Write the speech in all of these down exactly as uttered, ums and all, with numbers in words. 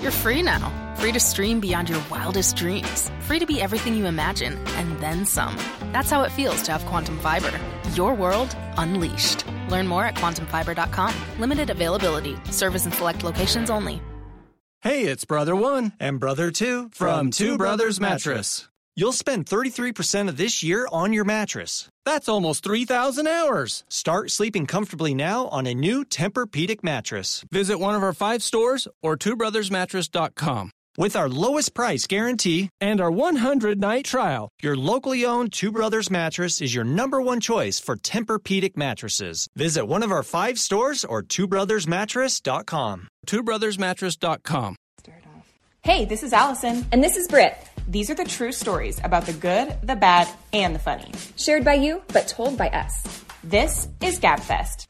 You're free now. Free to stream beyond your wildest dreams. Free to be everything you imagine, and then some. That's how it feels to have Quantum Fiber. Your world unleashed. Learn more at quantum fiber dot com. Limited availability. Service in select locations only. Hey, it's Brother One and Brother Two from Two Brothers Mattress. You'll spend thirty-three percent of this year on your mattress. That's almost three thousand hours. Start sleeping comfortably now on a new Tempur-Pedic mattress. Visit one of our five stores or two brothers mattress dot com. With our lowest price guarantee and our one hundred night trial, your locally owned Two Brothers mattress is your number one choice for Tempur-Pedic mattresses. Visit one of our five stores or two brothers mattress dot com. two brothers mattress dot com. Hey, this is Allison. And this is Britt. These are the true stories about the good, the bad, and the funny. Shared by you, but told by us. This is GabFest.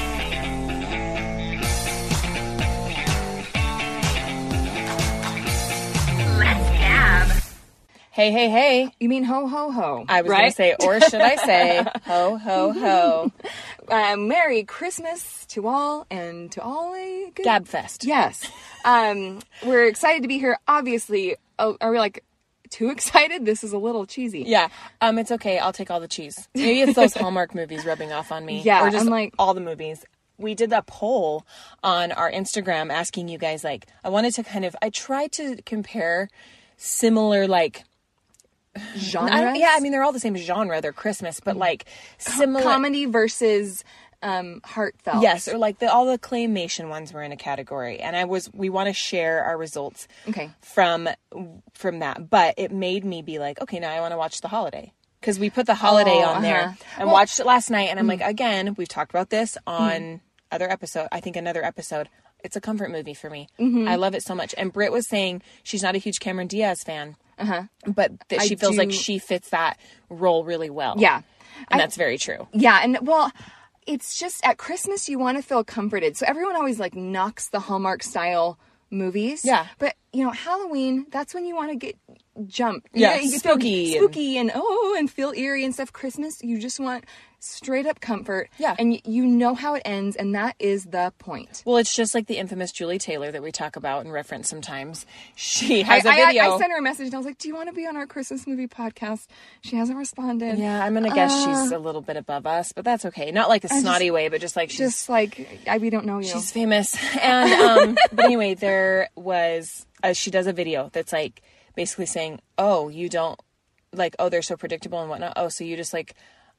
Let's gab. Hey, hey, hey. You mean ho, ho, ho. I was right? going to say, or should I say, ho, ho, ho. Uh, Merry Christmas to all, and to all a good... GabFest. Yes. Um, we're excited to be here. Obviously, oh, are we like... too excited? This is a little cheesy. Yeah. Um, it's okay. I'll take all the cheese. Maybe it's those Hallmark movies rubbing off on me. Yeah. Or just I'm like, all the movies. We did a poll on our Instagram asking you guys, like, I wanted to kind of, I tried to compare similar, like, genres? I, yeah, I mean, they're all the same genre. They're Christmas, but like similar. Comedy versus um, heartfelt. Yes, or like the, all the claymation ones were in a category. And I was, we want to share our results okay. from from that. But it made me be like, okay, now I want to watch The Holiday. Because we put The Holiday oh, on uh-huh. there and well, watched it last night. And I'm mm-hmm. like, again, we've talked about this on mm-hmm. other episode. I think another episode. It's a comfort movie for me. Mm-hmm. I love it so much. And Britt was saying she's not a huge Cameron Diaz fan. Uh-huh. But that she I feels do... like she fits that role really well. Yeah. And I... that's very true. Yeah. And well, it's just at Christmas, you want to feel comforted. So everyone always like knocks the Hallmark style movies. Yeah. But, you know, Halloween, that's when you want to get jumped. Yeah. You, you spooky. Spooky and, and, oh, and feel eerie and stuff. Christmas, you just want straight up comfort. Yeah. And y- you know how it ends, and that is the point. Well, it's just like the infamous Julie Taylor that we talk about and reference sometimes. She has I, a video. I, I sent her a message, and I was like, do you want to be on our Christmas movie podcast? She hasn't responded. Yeah, I'm going to guess uh, she's a little bit above us, but that's okay. Not like a snotty just, way, but just like she's... Just like, I, we don't know you. She's famous. And, um, but anyway, there was... Uh, she does a video that's like basically saying, oh, you don't... Like, oh, they're so predictable and whatnot. Oh, so you just like...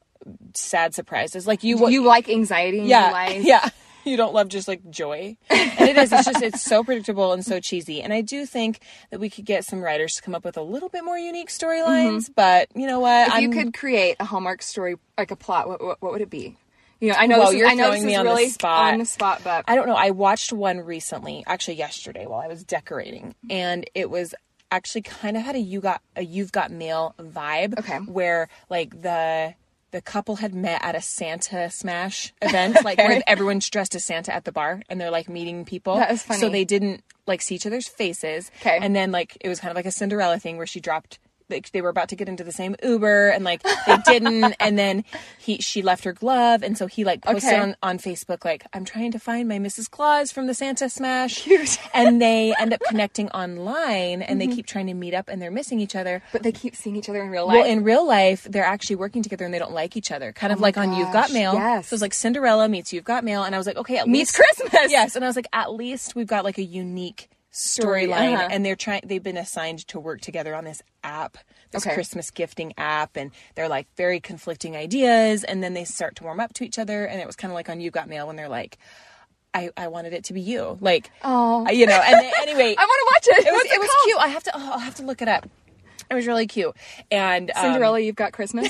sad surprises. Like you... You like anxiety in yeah, your life? Yeah. You don't love just like joy. And it is. It's just, it's so predictable and so cheesy. And I do think that we could get some writers to come up with a little bit more unique storylines. Mm-hmm. But you know what? If I'm, you could create a Hallmark story, like a plot, what what, what would it be? You know, I know well, this is, you're I know throwing this me is on really the spot. on the spot, but I don't know. I watched one recently, actually yesterday while I was decorating. And it was actually kind of had a you got a You've Got Mail vibe. Okay. Where like the... The couple had met at a Santa Smash event, like where everyone's dressed as Santa at the bar and they're like meeting people. That is funny. So they didn't like see each other's faces. Okay. And then like it was kind of like a Cinderella thing where she dropped, like, they were about to get into the same Uber and like they didn't. And then he she left her glove. And so he like posted Okay. on, on Facebook, like, I'm trying to find my Missus Claus from the Santa Smash. Cute. And they end up connecting online and Mm-hmm. they keep trying to meet up and they're missing each other. but they keep seeing each other in real life. Well, in real life, they're actually working together and they don't like each other. Kind of Oh like my on You've Got gosh, Mail. yes. So it's like Cinderella meets You've Got Mail. And I was like, okay, at Meets least... Christmas. Yes. And I was like, at least we've got like a unique Story, storyline. uh-huh. And they're trying, they've been assigned to work together on this app, this Okay. Christmas gifting app. And they're like very conflicting ideas. And then they start to warm up to each other. And it was kind of like on You've Got Mail when they're like, I, I wanted it to be you. Like, Oh. you know, and then, anyway. I want to watch it. It was, What's it was called? cute. I have to, oh, I'll have to look it up. It was really cute. And um, Cinderella, You've Got Christmas.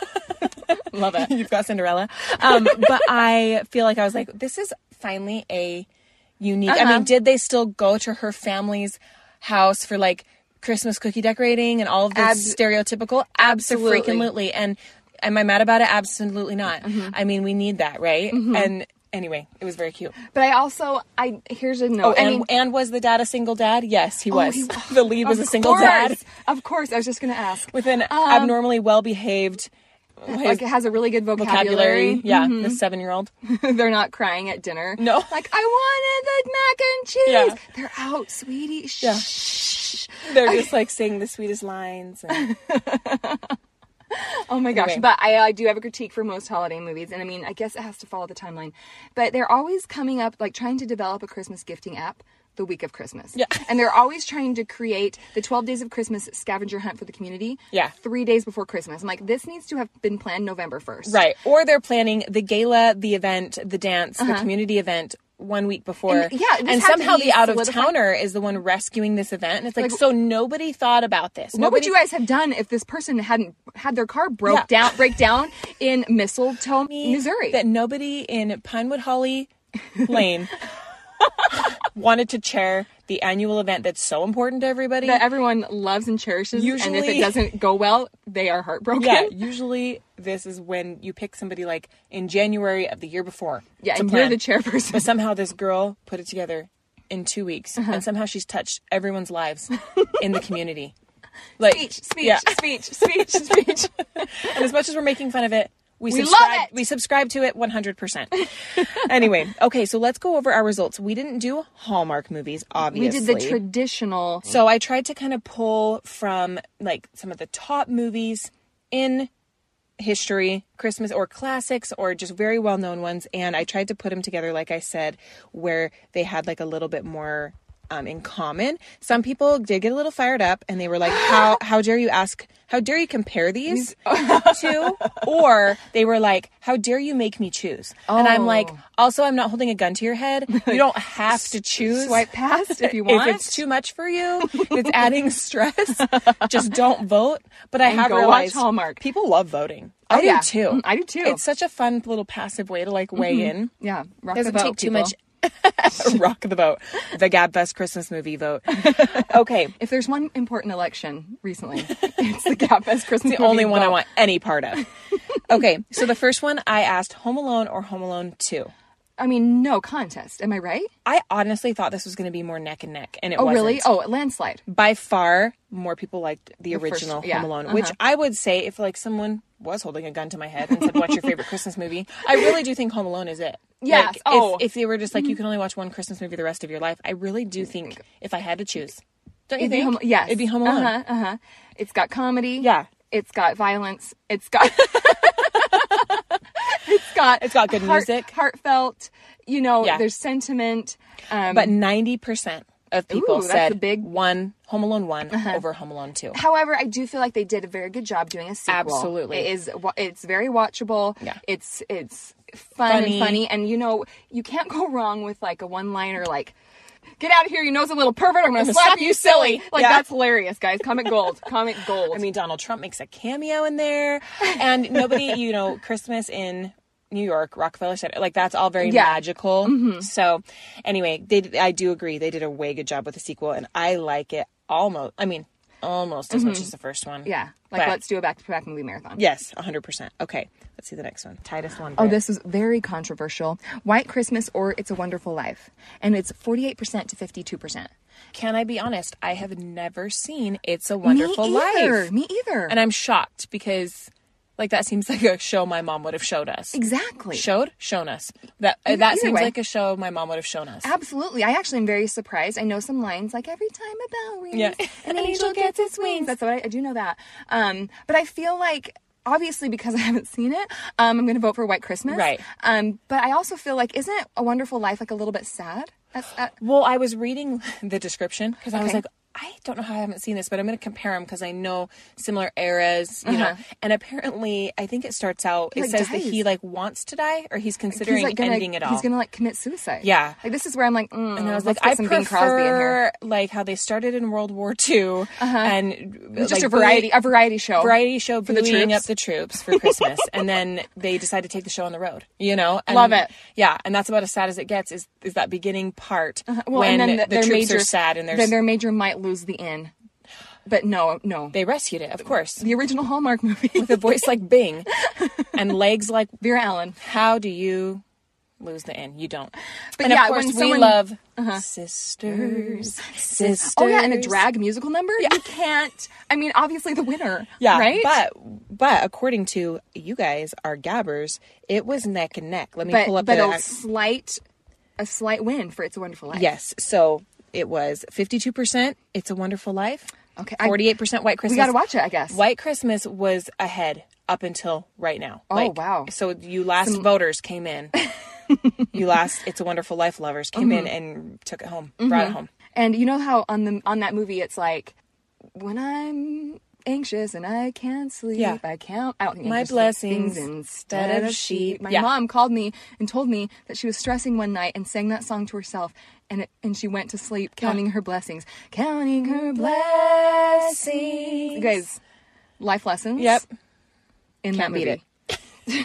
Love it. You've got Cinderella. Um, but I feel like I was like, this is finally a unique. Uh-huh. I mean, did they still go to her family's house for like Christmas cookie decorating and all of the Abs- stereotypical? Absolutely. Absolutely. And am I mad about it? Absolutely not. Mm-hmm. I mean, we need that, right? Mm-hmm. And anyway, it was very cute. But I also, I here's a note. Oh, and, I mean, and was the dad a single dad? Yes, he oh, was. he- The lead was of a single course. dad Of course. I was just going to ask. with an Um, abnormally well-behaved like it has a really good vocabulary. vocabulary. Yeah, Mhm. the seven-year-old. They're not crying at dinner. No. Like, I wanted the mac and cheese. Yeah. They're out, sweetie. Yeah. Shh. They're just like saying the sweetest lines. And... Oh my gosh. Anyway. But I, I do have a critique for most holiday movies. And I mean, I guess it has to follow the timeline. But they're always coming up, like trying to develop a Christmas gifting app the week of Christmas. Yeah. And they're always trying to create the twelve days of Christmas scavenger hunt for the community. Yeah. Three days before Christmas. I'm like, this needs to have been planned November first. Right. Or they're planning the gala, the event, the dance, the community event one week before. And, yeah, this and had to somehow be the out of solidified. towner is the one rescuing this event. And it's like, Like- so nobody thought about this. What Nobody... would you guys have done if this person hadn't had their car broke Yeah. down, break down in Mistletoe, Missouri? That nobody in Pinewood Holly Lane wanted to chair the annual event that's so important to everybody. that everyone loves and cherishes, and if Usually- it doesn't go well, they are heartbroken. Yeah, usually this is when you pick somebody like in January of the year before. Yeah, to and plan. you're the chairperson. But somehow this girl put it together in two weeks, Uh-huh. and somehow she's touched everyone's lives in the community. Like Speech, speech, yeah. speech, speech, speech. And as much as we're making fun of it, we, We subscribe. love it! We subscribe to it one hundred percent. Anyway, okay, so let's go over our results. We didn't do Hallmark movies, We obviously. did the traditional. So I tried to kind of pull from like some of the top movies in history, Christmas or classics or just very well-known ones. And I tried to put them together, like I said, where they had like a little bit more um, in common. Some people did get a little fired up and they were like, how, how dare you ask, how dare you compare these two? Or they were like, how dare you make me choose? And I'm like, also, I'm not holding a gun to your head. You don't have to choose. Swipe past if you want. If it's too much for you, if it's adding stress, just don't vote. But I And have go watch realized Hallmark. people love voting. Oh, I do yeah. too. Mm, I do too. It's such a fun little passive way to like weigh in. yeah, rock Doesn't the vote, take too people. much. Rock the vote. The Gabfest Christmas movie vote. Okay. If there's one important election recently, it's the Gabfest Christmas It's the only movie one I vote. want any part of. Okay, so the first one I asked Home Alone or Home Alone two. I mean, no contest. Am I right? I honestly thought this was going to be more neck and neck, and it Oh, wasn't. really? Oh, landslide. By far, more people liked the, The first- original yeah, Home Alone, uh-huh. which I would say if like someone was holding a gun to my head and said, "What's your favorite Christmas movie?" I really do think Home Alone is it. Yes. Like, Oh. if, if they were just like you can only watch one Christmas movie the rest of your life, I really do think if I had to choose, don't you It'd be think? Home, yes. it'd be Home Alone. Uh-huh, uh-huh. It's got comedy. Yeah. It's got violence. It's got... it's got... It's got good heart- music. Heartfelt. You know, Yeah. there's sentiment. Um, But ninety percent of people Ooh, that's said a big- Uh-huh. one Home Alone one over Home Alone two. However, I do feel like they did a very good job doing a sequel. Absolutely. It is, wa- it's very watchable. Yeah. It's, it's fun Funny. and funny. And, you know, you can't go wrong with, like, a one-liner like, get out of here, you nosy little pervert, I'm going to gonna slap you silly. Like, Yeah. that's hilarious, guys. Comic gold. Comic gold. I mean, Donald Trump makes a cameo in there, and nobody, you know, Christmas in New York, Rockefeller Center, like that's all very Yeah. magical. So, anyway, they, I do agree they did a way good job with the sequel, and I like it almost. I mean, almost as much as the first one. yeah. Like, But- let's do a back-to-back movie marathon. Yes, one hundred percent. Okay, let's see the next one. Titus one. Oh, this is very controversial. White Christmas or It's a Wonderful Life. And it's forty-eight percent to fifty-two percent. Can I be honest? I have never seen It's a Wonderful Me either. Life. Me either. And I'm shocked because, like, that seems like a show my mom would have showed us. Exactly. Showed? Shown us. That uh, Either- that either seems way. like a show my mom would have shown us. Absolutely. I actually am very surprised. I know some lines like every time a bell rings, Yeah. an angel gets its wings. That's what I, I do know that. Um, but I feel like obviously because I haven't seen it, um, I'm going to vote for White Christmas. Right. Um, but I also feel like isn't A Wonderful Life like a little bit sad? That's, uh, Well, I was reading the description because I was Okay. like, I don't know how I haven't seen this, but I'm going to compare them because I know similar eras, you know. Uh-huh. And apparently, I think it starts out. He, It like, says that dies. he like wants to die, or he's considering he's like gonna, ending it all. He's going to like commit suicide. Yeah. Like this is where I'm like, mm, And I was let's like, get I some Bing Crosby in here. prefer like how they started in World War Two, and It's just like, a variety, a variety show. variety show For the buoying troops. up the troops for Christmas, and then they decide to take the show on the road. You know, and, Love it. Yeah, and that's about as sad as it gets. Is is that beginning part Well, when and then the, their troops major, are sad and then there's their major might lose the inn. But no, no. they rescued it, of course, The original Hallmark movie with a voice like Bing and legs like. Vera Ellen. How do you lose the N. You don't. But and yeah, of course when we someone- love sisters, sisters. Oh yeah, and a drag musical number. You can't. I mean, obviously the winner. Yeah, right. But but according to you guys, our gabbers, it was neck and neck. Let me but pull up but the a slight a slight win for It's a Wonderful Life. yes. So it was fifty-two percent. It's a Wonderful Life. Okay. I- Forty-eight percent White Christmas. We got to watch it, I guess. White Christmas was ahead up until right now. Oh, wow. So you last voters came in. you last It's a Wonderful Life lovers came Mm-hmm. in and took it home, brought it home. And you know how on the on that movie it's like, when I'm anxious and I can't sleep, Yeah. I count out the My anxious blessings things instead of sheep. My Yeah. mom called me and told me that she was stressing one night and sang that song to herself, and it, and she went to sleep counting her blessings, counting her blessings. You guys, life lessons. Yep. In Can't that beat movie. it.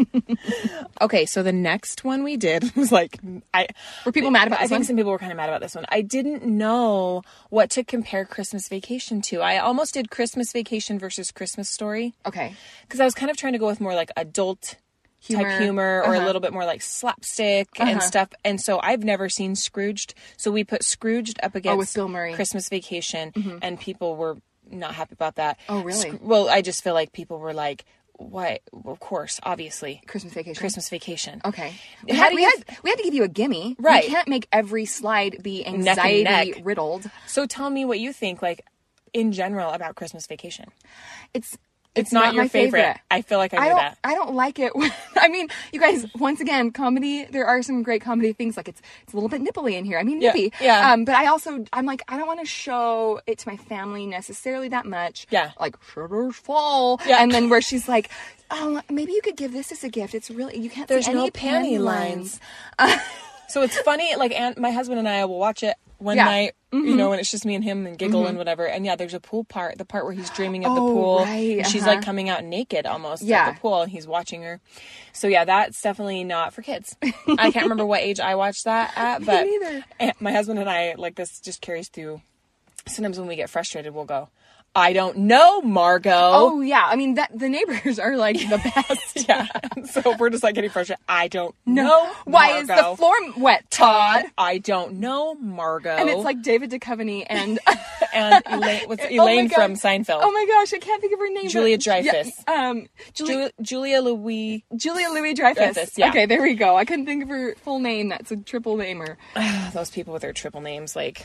Okay, so the next one we did was like I Were people mad about I this think one? some people were kind of mad about this one. I didn't know what to compare Christmas Vacation to. I almost did Christmas Vacation versus Christmas Story Okay. because I was kind of trying to go with more like adult Humor. type humor or Uh-huh. a little bit more like slapstick and stuff. And so I've never seen Scrooged. So we put Scrooged up against Oh, with Bill Murray. Christmas Vacation, and people were not happy about that. Oh, really? Sc- well, I just feel like people were like, "Why? Well, of course, obviously, Christmas Vacation. Christmas Vacation." Okay. We How had, do we, you- had, we had to give you a gimme. Right. We can't make every slide be and anxiety neck. riddled. So tell me what you think, like in general, about Christmas Vacation. It's It's, not, your my favorite. I feel like I, I knew don't. that. I don't like it. when- I mean, you guys. Once again, comedy. There are some great comedy things. Like it's it's a little bit nipply in here. I mean, Yeah, nippy. yeah. Um, but I also I'm like I don't want to show it to my family necessarily that much. Yeah. Like sugars fall. Yeah. And then where she's like, oh, maybe you could give this as a gift. It's really you can't. There's see no any panty panty lines. So it's funny, like Aunt, my husband and I will watch it one Yeah. night, you know, when it's just me and him and giggle and whatever. And yeah, there's a pool part, the part where he's dreaming of the Oh, pool. right, And she's uh-huh. like coming out naked almost Yeah. at the pool and he's watching her. So yeah, that's definitely not for kids. I can't remember what age I watched that at, but neither. Aunt- my husband and I, like this just carries through. Sometimes when we get frustrated, we'll go, I don't know, Margot. Oh yeah. I mean that the neighbors are like the best. Yeah. So we're just like getting frustrated. I don't know. Why is the Margot. floor wet, Todd? I don't know, Margot. And it's like David Duchovny and and Elaine, what's Oh my Elaine God. from Seinfeld? oh my gosh, I can't think of her name. Julia but- Dreyfus. Yeah, um, Julia, Ju- Julia Louis. Julia Louis Dreyfus. Dreyfus, yeah. Okay, there we go. I couldn't think of her full name. That's a triple namer. Those people with their triple names, like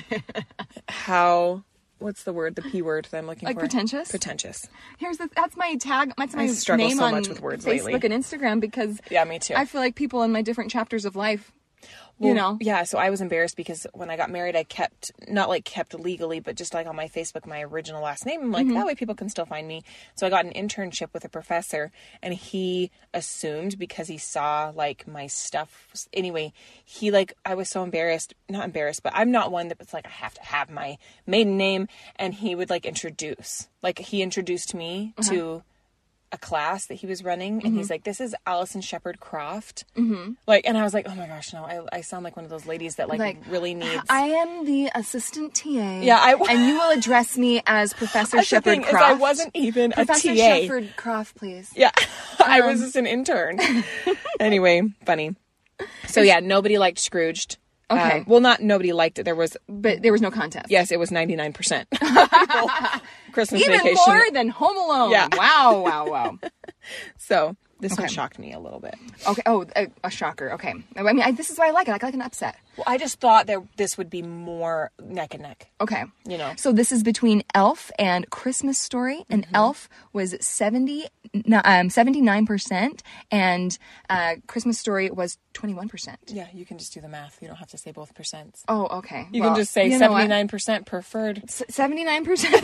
how? What's the word? The p word that I'm looking Like for? pretentious? Pretentious. Here's the that's my tag. That's my I struggle name so on much with words Facebook lately. and Instagram because Yeah, me too. I feel like people in my different chapters of life. You know, Yeah, so I was embarrassed because when I got married, I kept, not like kept legally, but just like on my Facebook, my original last name. I'm like, Mm-hmm. that way people can still find me. So I got an internship with a professor and he assumed because he saw like my stuff. Anyway, he like, I was so embarrassed, not embarrassed, but I'm not one that's like, I have to have my maiden name. And he would like introduce, like he introduced me Uh-huh. to a class that he was running and Mm-hmm. he's like, this is Allison Shepherd Croft. Mm-hmm. Like, and I was like, oh my gosh, no, I, I sound like one of those ladies that like, Like, really needs. I am the assistant T A. Yeah, I- and you will address me as Professor That's the Shepherd thing, is Croft. I wasn't even Professor a T A. Shepherd Croft, please. Yeah, I Um, was just an intern. Anyway, funny. So yeah, nobody liked Scrooged. Okay. Um, well, not nobody liked it. There was, But there was no contest. yes, it was ninety-nine percent. Christmas Even Vacation. more than Home Alone. Yeah. Wow, wow, wow. So this one Okay. shocked me a little bit. Okay. Oh, a, a shocker. Okay. I mean, I, this is why I like it. I like an upset. Well, I just thought that this would be more neck and neck. Okay. You know. So this is between Elf and Christmas Story, and Mm-hmm. Elf was seventy, um, seventy-nine percent, and uh, Christmas Story was twenty-one percent. Yeah, you can just do the math. You don't have to say both percents. Oh, okay. You Well, can just say you know what? seventy-nine percent preferred. S- seventy-nine percent.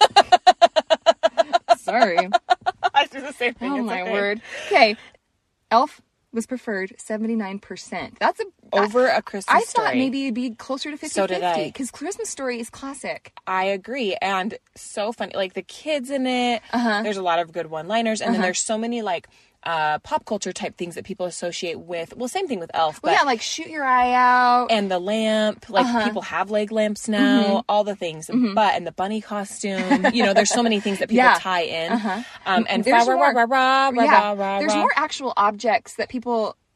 Sorry. I do the same thing. Oh It's my okay. word. Okay. Elf was preferred seventy-nine percent. That's a Over a Christmas I thought Story. maybe it'd be closer to fifty So did I. because Christmas Story is classic. I agree. And so funny. Like the kids in it, Uh-huh. there's a lot of good one-liners. And then there's so many like uh, pop culture type things that people associate with, well, same thing with Elf, Well, but yeah, like shoot your eye out. and the lamp, like Uh-huh. people have leg lamps now, Mm-hmm. all the things, but and the bunny costume, you know, there's so many things that people Yeah. tie in. Um, and There's rah, rah, more- rah, rah, rah, yeah, rah, rah, there's rah. more actual objects that people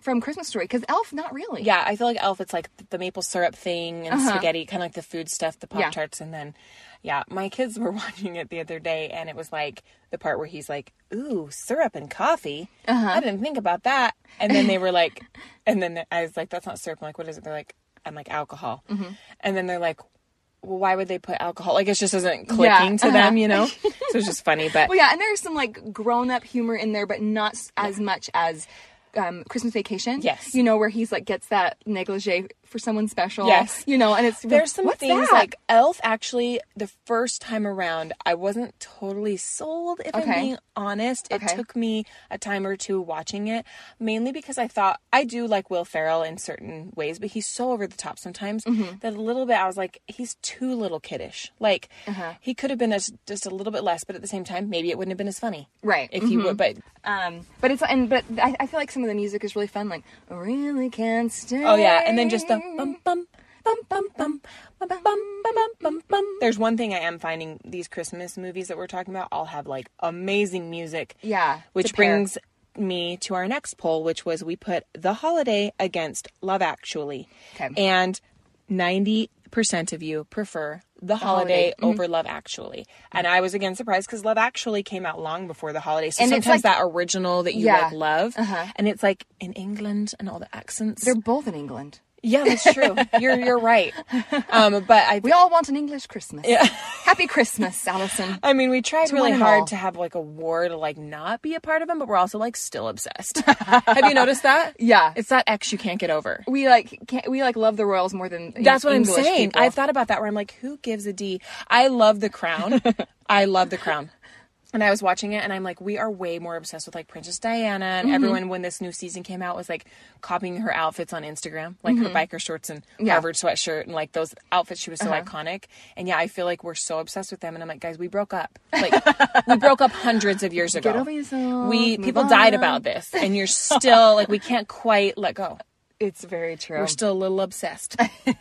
from Christmas Story, because Elf, not really. Yeah, I feel like Elf, it's like the maple syrup thing and Uh-huh. spaghetti, kind of like the food stuff, the Yeah. Pop-Tarts, and then, yeah, my kids were watching it the other day, and it was like the part where he's like, ooh, syrup and coffee? Uh-huh. I didn't think about that. And then they were like, and then I was like, that's not syrup. I'm like, what is it? They're like, I'm like, alcohol. Mm-hmm. And then they're like, well, why would they put alcohol? Like, it just isn't clicking Yeah, to uh-huh. them, you know? So it's just funny, but... Well, yeah, and there's some like grown-up humor in there, but not s- as much as um, Christmas Vacation. Yes. You know, where he's like gets that negligee for someone special. Yes. You know, and it's There's some what's things that? like Elf, actually, the first time around, I wasn't totally sold, if I'm Okay. being honest. It Okay. took me a time or two watching it, mainly because I thought, I do like Will Ferrell in certain ways, but he's so over the top sometimes Mm-hmm. that a little bit, I was like, he's too little kiddish. Like, Uh-huh. he could have been as, just a little bit less, but at the same time, maybe it wouldn't have been as funny. Right. If he would, but Um, but it's and but I, I feel like some of the music is really fun. Like, I really can't stay. oh yeah, and then just the bum bum bum bum bum bum bum bum bum bum bum. There's one thing I am finding: these Christmas movies that we're talking about all have like amazing music. Yeah, which to pair. brings me to our next poll, which was we put The Holiday against Love Actually, Okay. and ninety percent of you prefer The Holiday, Holiday. Mm-hmm. over Love Actually, and I was again surprised because Love Actually came out long before The Holiday. So And it's sometimes like- that original that you Yeah. like love, Uh-huh. and it's like in England and all the accents. They're both in England. Yeah, that's true. You're you're right. Um, but I We all want an English Christmas. Yeah. Happy Christmas, Allison. I mean, we tried To really one and hard all. to have like a war to like not be a part of them, but we're also like still obsessed. Have you noticed that? Yeah. It's that ex you can't get over. We like can't, we like love the royals more than That's what English I'm saying. people. I've thought about that where I'm like, who gives a D? I love The Crown. I love The Crown. And I was watching it and I'm like, we are way more obsessed with like Princess Diana, and Mm-hmm. everyone when this new season came out was like copying her outfits on Instagram, like her biker shorts and Mm-hmm. Yeah. Harvard sweatshirt and like those outfits. She was so Uh-huh. iconic. iconic. And yeah, I feel like we're so obsessed with them. And I'm like, guys, we broke up. Like we broke up hundreds of years ago. Get over yourself, We move people died on. about this, and you're still like we can't quite let go. It's very true. We're still a little obsessed.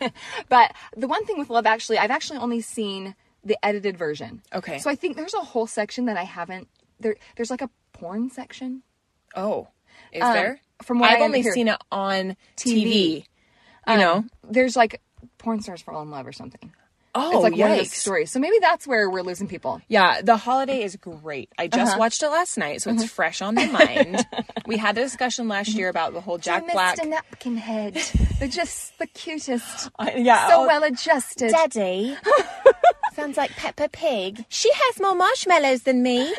But the one thing with Love Actually, I've actually only seen the edited version. Okay. So I think there's a whole section that I haven't. There, there's like a porn section. Oh, is Um, there? from what I've I only hear- seen it on T T V. V. You know? Um, there's like porn stars fall in love or something. Oh, It's like one of the yikes. stories. So maybe that's where we're losing people. Yeah, The Holiday is great. I just Uh-huh. watched it last night, so it's fresh on my mind. We had a discussion last year about the whole Jack Black. Mister Napkin Head. They're just the cutest. I- yeah, So oh, well adjusted. Daddy. Sounds like Peppa Pig. She has more marshmallows than me.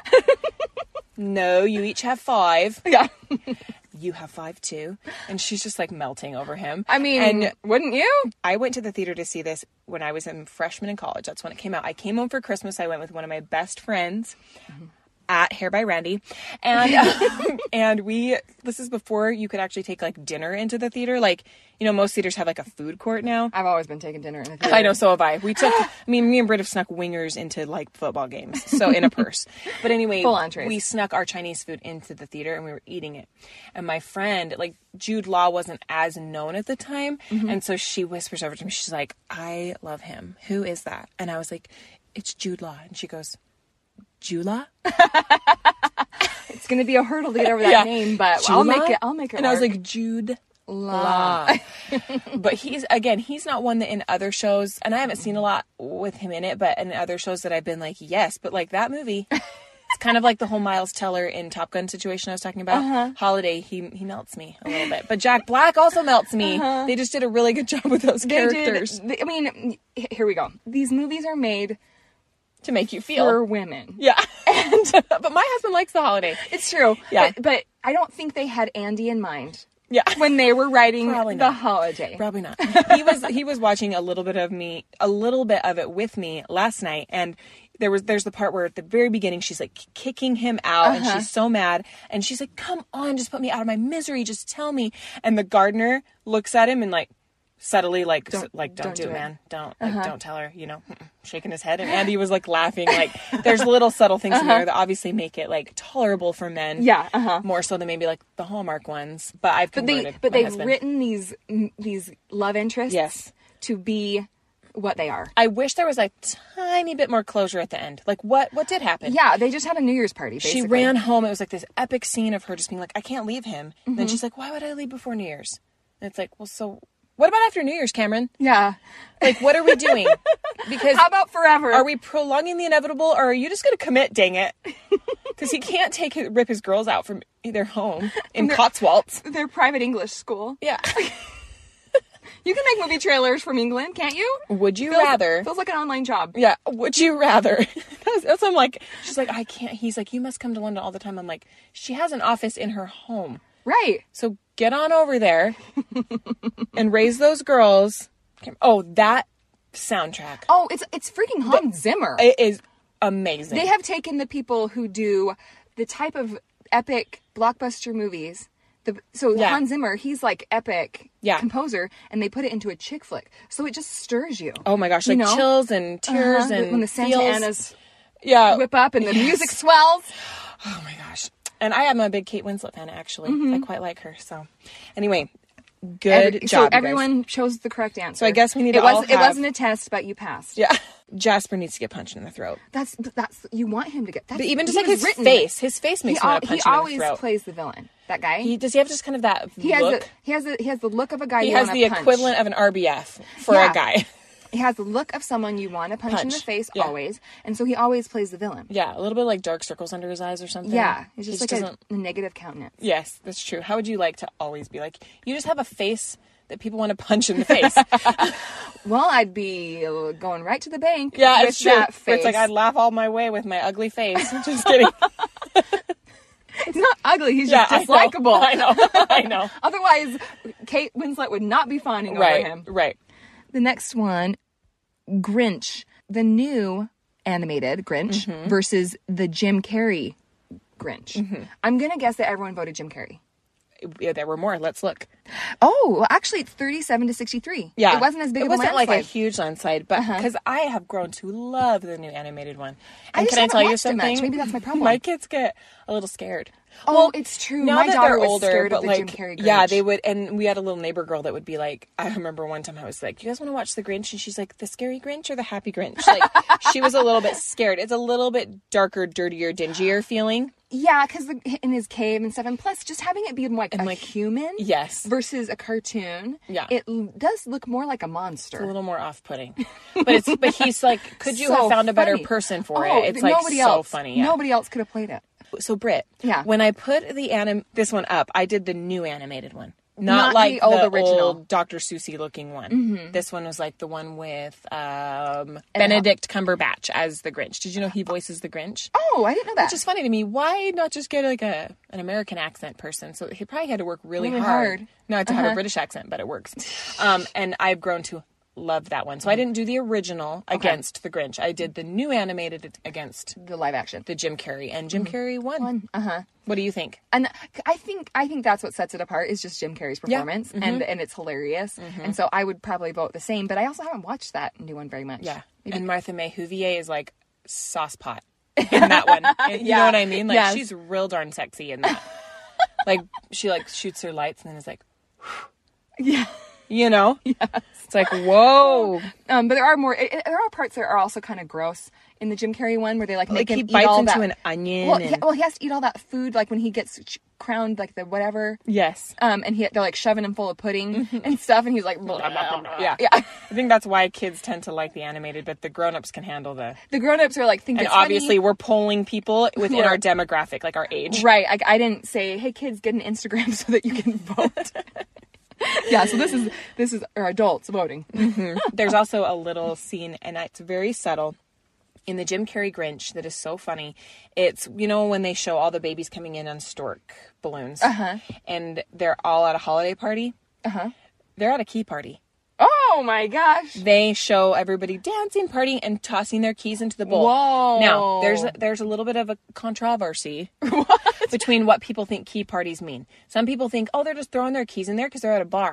No, you each have five. Yeah. You have five too. And she's just like melting over him. I mean, and wouldn't you? I went to the theater to see this when I was a freshman in college. That's when it came out. I came home for Christmas. I went with one of my best friends at Hair by Randy. And um, and we, this is before you could actually take like dinner into the theater. Like, you know, most theaters have like a food court now. I've always been taking dinner in a theater. I know, so have I. We took, I mean, me and Britt have snuck wingers into like football games, so in a purse. But anyway, Full entrees. we snuck our Chinese food into the theater and we were eating it. And my friend, like Jude Law wasn't as known at the time. Mm-hmm. And so she whispers over to me, she's like, I love him. Who is that? And I was like, it's Jude Law. And she goes, Jula? It's going to be a hurdle to get over that Yeah. name, but I'll Jula? make it. I'll make it. And I was work. like, Jude La. Law. But he's, again, he's not one that in other shows, and I haven't seen a lot with him in it, but in other shows that I've been like, yes, but like that movie, it's kind of like the whole Miles Teller in Top Gun situation I was talking about. Uh-huh. Holiday, he he melts me a little bit. But Jack Black also melts me. Uh-huh. They just did a really good job with those They characters did. I mean, h- here we go. These movies are made to make you feel. for women. Yeah. And, but my husband likes The Holiday. It's true. Yeah. But, but I don't think they had Andy in mind Yeah. when they were writing Probably The not. Holiday. Probably not. He was he was watching a little bit of me, a little bit of it with me last night, and there was there's the part where at the very beginning she's like kicking him out, and Uh-huh. she's so mad, and she's like, "Come on, just put me out of my misery, just tell me." And the gardener looks at him and like subtly like Don't- s- like don't, don't do do it, it. man, don't like don't tell her, you know, shaking his head, and Andy was like laughing. Like there's little subtle things in there that obviously make it like tolerable for men, Yeah, uh-huh. more so than maybe like the Hallmark ones. But I've But converted they but my they've husband. written these mm, these love interests Yes. to be what they are. I wish there was a tiny bit more closure at the end. Like, what what did happen? Yeah, they just had a New Year's party, basically. She ran home. It was like this epic scene of her just being like, I can't leave him. Mm-hmm. And then she's like, why would I leave before New Year's? And it's like, well, so what about after New Year's, Cameron? Yeah. Like, what are we doing? Because how about forever? Are we prolonging the inevitable, or are you just going to commit, dang it? Because he can't take his, rip his girls out from their home in their, Cotswolds. Their private English school. Yeah. You can make movie trailers from England, can't you? Would you feels, rather? Feels like an online job. Yeah. Would you rather? that's, that's what I'm like. She's like, I can't. He's like, you must come to London all the time. I'm like, she has an office in her home. Right. So get on over there and raise those girls. Oh, that soundtrack. Oh, it's it's freaking Hans Zimmer. It is amazing. They have taken the people who do the type of epic blockbuster movies. The, so Yeah. Hans Zimmer, he's like epic Yeah. composer, and they put it into a chick flick. So it just stirs you. Oh my gosh, You like know? chills and tears Uh-huh. and when the Santa feels. Anas yeah. whip up and the Yes. music swells. Oh my gosh. And I am a big Kate Winslet fan, actually. I quite like her. So anyway, good Every- job, so you guys. everyone chose the correct answer. So I guess we need it to was, all It have- wasn't a test, but you passed. Yeah. Jasper needs to get punched in the throat. That's that's you want him to get. That's, But even just he like was his written- face. His face He, makes me al- want to he punch him in the always throat. plays the villain. That guy. He, does he have just kind of that He has look? the he has the he has the look of a guy He you has want the to punch. equivalent of an R B F for Yeah. a guy. He has the look of someone you want to punch, in the Punch. face Yeah. always, and so he always plays the villain. Yeah, a little bit like dark circles under his eyes or something. Yeah, it's just He like a, doesn't- a negative countenance. Yes, that's true. How would you like to always be like, you just have a face that people want to punch in the face? Well, I'd be uh, going right to the bank. Yeah, with it's true. that face. It's like I'd laugh all my way with my ugly face. Just kidding. He's not ugly. He's Yeah, just I know. dislikable. I know. I know. Otherwise, Kate Winslet would not be fawning Right. over him. Right. The next one, Grinch, the new animated Grinch Mm-hmm. versus the Jim Carrey Grinch. Mm-hmm. I'm gonna guess that everyone voted Jim Carrey. Yeah, there were more. Let's look. Oh, well, actually, it's thirty-seven to sixty-three. Yeah, it wasn't as big It of a wasn't like a landslide. huge landslide, but because I have grown to love the new animated one. I And just can I haven't tell you watched it much. something? Maybe that's my problem. My kids get a little scared. Oh, Well, it's true. Now My that daughter they're was older, scared but of the like, Jim Carrey Grinch. yeah, they would. And we had a little neighbor girl that would be like, I remember one time I was like, "You guys want to watch the Grinch?" And she's like, "The scary Grinch or the happy Grinch?" Like, she was a little bit scared. It's a little bit darker, dirtier, dingier feeling. Yeah, because in his cave and stuff, and plus just having it be like a like- human, Yes. versus a cartoon. Yeah. it l- does look more like a monster. A little more off-putting, but it's but he's like, could you So have found a better funny. person for Oh, it? It's like nobody so else. funny. Yeah. Nobody else could have played it. So Britt, Yeah. when I put the anim this one up, I did the new animated one, not, Not like the old the original. old Doctor Seussy looking one. This one was like the one with um, Benedict Cumberbatch as the Grinch. Did you know he voices the Grinch? Oh, I didn't know that. Which is funny to me. Why not just get like a an American accent person? So he probably had to work really, Really hard, hard. not to have a British accent, but it works. Um, and I've grown to love that one. So I didn't do the original against the Grinch. I did the new animated against the live action. the Jim Carrey, and Jim Carrey won. Uh huh. What do you think? And I think I think that's what sets it apart is just Jim Carrey's Yeah. performance, Mm-hmm. and and it's hilarious. And so I would probably vote the same. But I also haven't watched that new one very much. Yeah. Maybe- And Martha May Huvier is like sauce pot in that one. And you know Yeah. what I mean? Like Yes. she's real darn sexy in that. Like she like shoots her lights and then is like, yeah. you know? Yes. It's like, whoa. Um, but there are more. It, it- there are parts that are also kind of gross in the Jim Carrey one where they like Like make him he eat bites all into that. an onion. well, and... he, well, he has to eat all that food like when he gets ch- crowned like the whatever. Yes. Um, and he they're like shoving him full of pudding and stuff, and he's like, blah, blah, blah, blah. Yeah. yeah. I think that's why kids tend to like the animated, but the grown-ups can handle the... The grown-ups are like think And it's funny. obviously we're polling people within are- our demographic, like our age. Right. I, I didn't say, hey kids, get an Instagram so that you can vote. Yeah. So this is this is our adults voting. There's also a little scene, and it's very subtle, in the Jim Carrey Grinch that is so funny. It's, you know, when they show all the babies coming in on stork balloons, Uh-huh. and they're all at a holiday party. Uh-huh. They're at a key party. Oh my gosh. They show everybody dancing, partying, and tossing their keys into the bowl. Whoa. Now, there's a, there's a little bit of a controversy between what people think key parties mean. Some people think, oh, they're just throwing their keys in there because they're at a bar.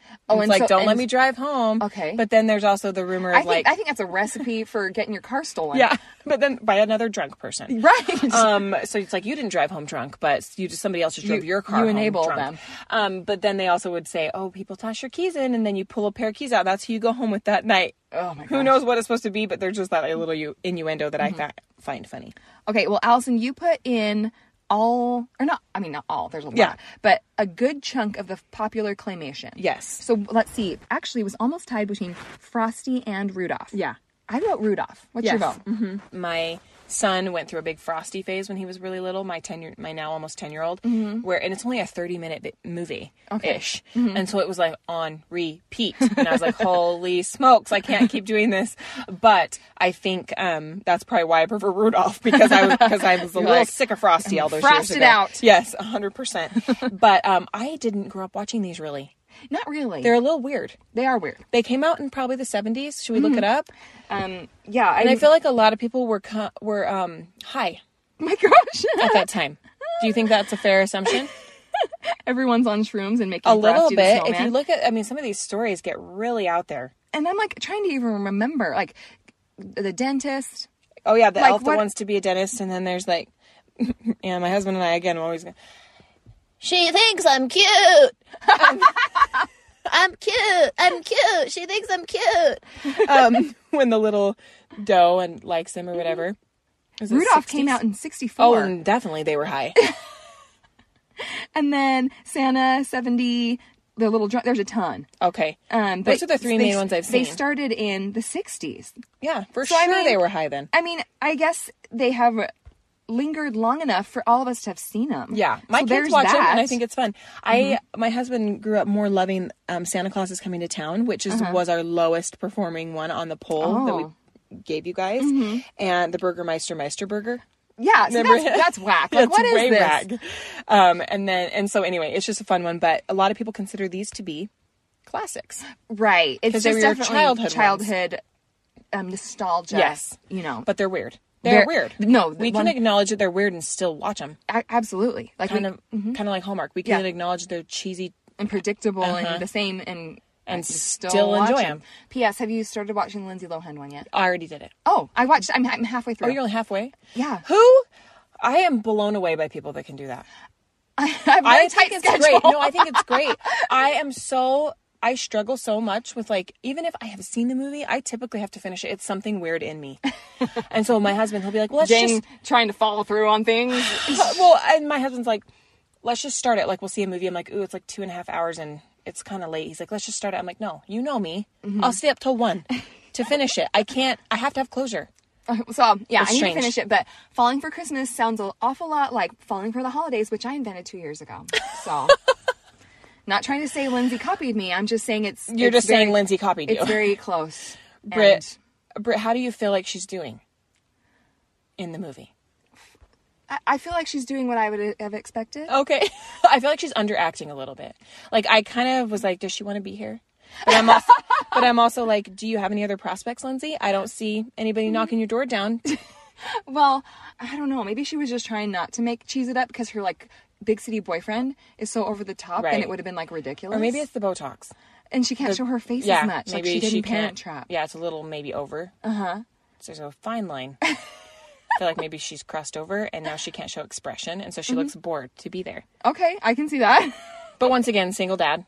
Oh, it's and like, so- don't let and- me drive home. Okay. But then there's also the rumor of I think like, I think that's a recipe for getting your car stolen. yeah, but then by another drunk person. Right. Um, so it's like you didn't drive home drunk, but you just somebody else just drove You- your car you home enabled drunk. them. Um, but then they also would say, "Oh, people toss your keys in, and then you pull a pair of keys out. That's who you go home with that night." Oh my Who gosh. knows what it's supposed to be? But there's just that little you- innuendo that Mm-hmm. I fa- find funny. Okay, well, Allison, you put in all, or not, I mean, not all, there's a lot, Yeah. but a good chunk of the popular claymation. Yes. So let's see. Actually, it was almost tied between Frosty and Rudolph. Yeah. I wrote Rudolph. What's your vote? hmm My son went through a big Frosty phase when he was really little. My ten year, my now almost ten year old, where and it's only a thirty minute bi- movie ish, and so it was like on repeat, and I was like, holy smokes, I can't keep doing this. But I think um, that's probably why I prefer Rudolph because I was because I was a little like, sick of Frosty all those Frost years it ago. out. Yes, a hundred percent. But um, I didn't grow up watching these really. Not really. They're a little weird. they are weird. They came out in probably the seventies. Should we look it up? Um, yeah. And I feel like a lot of people were co- were um, high my gosh. at that time. Do you think that's a fair assumption? Everyone's on shrooms and making A little Frosty the bit. If Snowman. you look at, I mean, some of these stories get really out there. And I'm like trying to even remember, like, the dentist. Oh yeah, the Like, elf that what- wants to be a dentist, and then there's like, yeah, my husband and I again always go, she thinks I'm cute. I'm, I'm cute. I'm cute. She thinks I'm cute. Um, when the little doe and likes him or whatever. Was it Rudolph came sixties? out in sixty-four. Oh, and definitely they were high. And then Santa, seventy, the little drum, there's a ton. Okay. Um, Those but are the three they- main ones I've They seen. started in the sixties. Yeah, for So, I sure mean- they were high then. I mean, I guess they have lingered long enough for all of us to have seen them. Yeah, my So kids there's watch them, that. and I think it's fun. I my husband grew up more loving um, Santa Claus is Coming to Town, which is was our lowest performing one on the poll that Oh. we gave you guys, and the Burgermeister Meister Burger. Yeah, so Remember? that's, that's whack. Like, That's what is way this? whack. Um, and then and so anyway, it's just a fun one. But a lot of people consider these to be classics. Right. It's 'Cause just they were your definitely childhood ones. childhood um, nostalgia. Yes. You know. But they're weird. They're, They're- weird. no, the we one- can acknowledge that they're weird and still watch them. A- absolutely. Like, Kind we, of, kind of like Hallmark. We can Yeah. acknowledge they're cheesy and predictable Uh-huh. and the same and and just still watch enjoy 'em. them. P S. Have you started watching the Lindsay Lohan one yet? I already did it. Oh, I watched. I'm, I'm halfway through. Oh, you're only halfway? Yeah. Who? I am blown away by people that can do that. I have a I very think tight it's schedule. great. No, I think it's great. I am so, I struggle so much with like, even if I have seen the movie, I typically have to finish it. It's something weird in me. And so my husband, he'll be like, well, let's Jane just, trying to follow through on things. well, and my husband's like, let's just start it. Like, we'll see a movie. I'm like, ooh, it's like two and a half hours and it's kind of late. He's like, let's just start it. I'm like, no, you know me. Mm-hmm. I'll stay up till one to finish it. I can't, I have to have closure. So um, yeah, It's I need strange. to finish it. But Falling for Christmas sounds an awful lot like Falling for the Holidays, which I invented two years ago. So, not trying to say Lindsay copied me. I'm just saying it's. You're it's just very- saying Lindsay copied you. It's very close. Britt, Britt, how do you feel like she's doing in the movie? And I, I feel like she's doing what I would have expected. Okay. I feel like she's underacting a little bit. Like, I kind of was like, does she want to be here? But I'm also, but I'm also like, do you have any other prospects, Lindsay? I don't see anybody knocking your door down. Well, I don't know. Maybe she was just trying not to make cheese it up because her like big city boyfriend is so over the top, Right. and it would have been like ridiculous. Or maybe it's the Botox. and she can't show her face Yeah, as much. Like maybe she did in can't. Parent Trap. Yeah, it's a little maybe over. Uh-huh. So there's a fine line. I feel like maybe she's crossed over and now she can't show expression, and so she looks bored to be there. Okay, I can see that. But once again, single dad.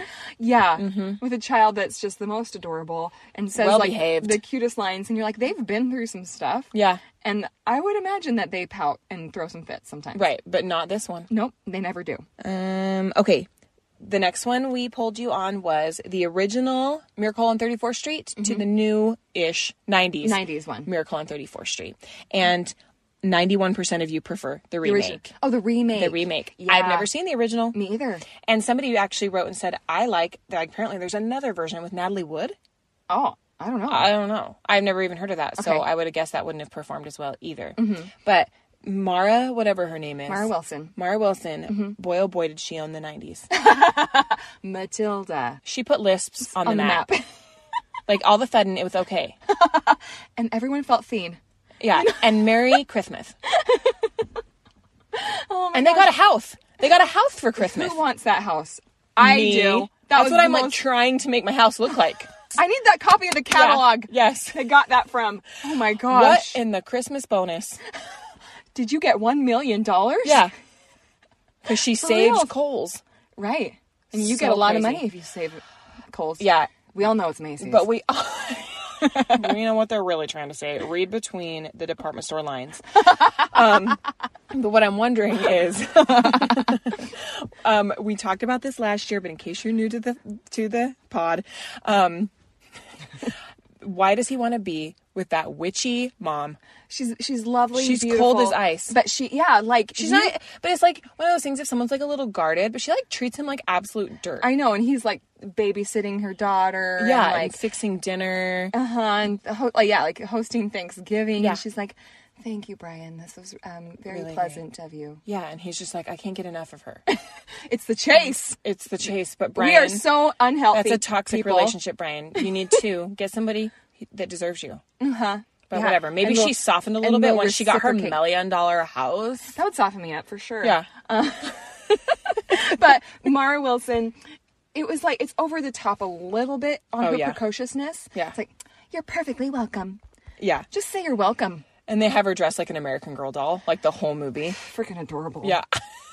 Yeah, with a child that's just the most adorable and says Well like behaved. the cutest lines, and you're like, they've been through some stuff. Yeah. And I would imagine that they pout and throw some fits sometimes. Right, but not this one. Nope, they never do. Um, okay. The next one we pulled you on was the original Miracle on thirty-fourth Street to the new-ish nineties. nineties one. Miracle on thirty-fourth Street. And ninety-one percent of you prefer the The origi- remake. Oh, the remake. The remake. Yeah. I've never seen the original. Me either. And somebody actually wrote and said, I like, like apparently there's another version with Natalie Wood. Oh, I don't know. I don't know. I've never even heard of that. So Okay. I would have guessed that wouldn't have performed as well either. But Mara, whatever her name is. Mara Wilson. Mara Wilson. Boy, oh boy, did she own the nineties. Matilda. She put lisps on, On the, the map. map. Like all of a sudden it was okay. And everyone felt seen. Yeah. And Merry Christmas. Oh my And they got a house. They got a house for Christmas. Who wants that house? I Me. do. That's was what the I'm like most- trying to make my house look like. I need that copy of the catalog. Yeah. Yes. I got that from. Oh my What gosh. in the Christmas bonus? Did you get one million dollars? Yeah. Because she saved reals. Kohl's. Right. And you So get a lot crazy. of money if you save Kohl's. Yeah. We all know it's Macy's. But we... we know what they're really trying to say. Read between the department store lines. Um, but what I'm wondering is... um, we talked about this last year, but in case you're new to the to the pod... Um, why does he want to be with that witchy mom? She's she's lovely. She's beautiful, cold as ice. But she, yeah, like She's you- not, but it's like one of those things if someone's like a little guarded, but she like treats him like absolute dirt. I know, and he's like babysitting her daughter. yeah, and, and like fixing dinner. uh huh, and ho- like yeah, like hosting Thanksgiving. Yeah. And she's like, "Thank you, Brian. This was um, very Really pleasant of you." Yeah, and he's just like, I can't get enough of her. It's the chase. It's the chase, but Brian, We are so unhealthy. that's a toxic people. relationship, Brian. You need to get somebody that deserves you. Uh huh. But Yeah. whatever. Maybe And we'll- she softened a and little bit we'll once she got her reciprocate. million dollar house. That would soften me up for sure. Yeah. But Mara Wilson, it was like it's over the top a little bit on Oh, her yeah. precociousness. Yeah. It's like, you're perfectly welcome. Yeah. Just say you're welcome. And they have her dressed like an American Girl doll, like the whole movie. Freaking adorable. Yeah.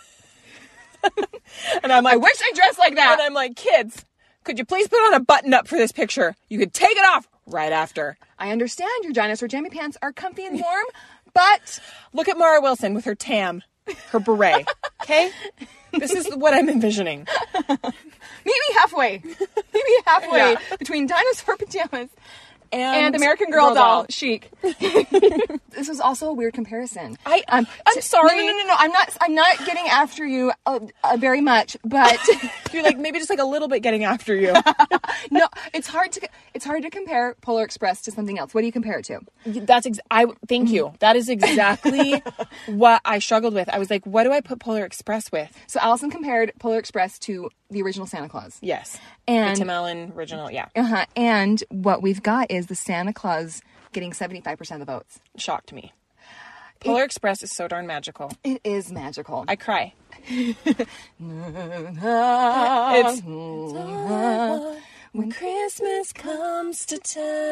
And I'm like, I wish I dressed like that. And I'm like, kids, could you please put on a button up for this picture? You could take it off right after. I understand your dinosaur jammy pants are comfy and warm, but Look at Mara Wilson with her tam, her beret. Okay? This is what I'm envisioning. meet me halfway. meet me halfway Yeah. between dinosaur pajamas And, and American Girl, doll chic. This was also a weird comparison. I, I'm sorry. No, no, no, no. I'm not. I'm not getting after you uh, uh, very much, but You're like, maybe just like a little bit getting after you. no, it's hard to. It's hard to compare Polar Express to something else. What do you compare it to? That's ex- I thank you. That is exactly what I struggled with. I was like, what do I put Polar Express with? So Allison compared Polar Express to the original Santa Claus. Yes. And- the Tim Allen original, yeah. Uh-huh. And what we've got is the Santa Claus getting seventy-five percent of the votes. Shocked me. Polar Express is so darn magical. It is magical. I cry. it's When Christmas comes to